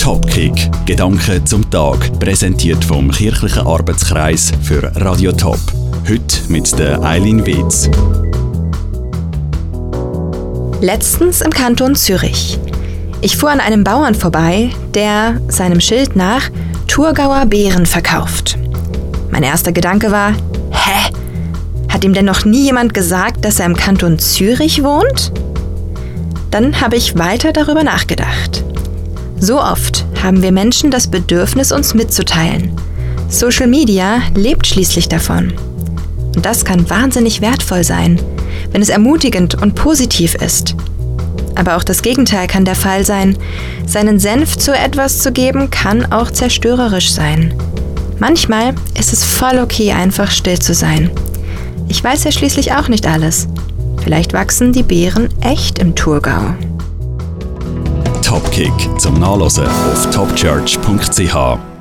Topkick, Gedanken zum Tag, präsentiert vom Kirchlichen Arbeitskreis für Radio Top. Heute mit der Eileen Wetz. Letztens im Kanton Zürich. Ich fuhr an einem Bauern vorbei, der seinem Schild nach Thurgauer Beeren verkauft. Mein erster Gedanke war, hä? Hat ihm denn noch nie jemand gesagt, dass er im Kanton Zürich wohnt? Dann habe ich weiter darüber nachgedacht. So oft haben wir Menschen das Bedürfnis, uns mitzuteilen. Social Media lebt schließlich davon. Und das kann wahnsinnig wertvoll sein, wenn es ermutigend und positiv ist. Aber auch das Gegenteil kann der Fall sein. Seinen Senf zu etwas zu geben, kann auch zerstörerisch sein. Manchmal ist es voll okay, einfach still zu sein. Ich weiß ja schließlich auch nicht alles. Vielleicht wachsen die Beeren echt im Thurgau. Topkick zum Nachlesen auf topchurch.ch.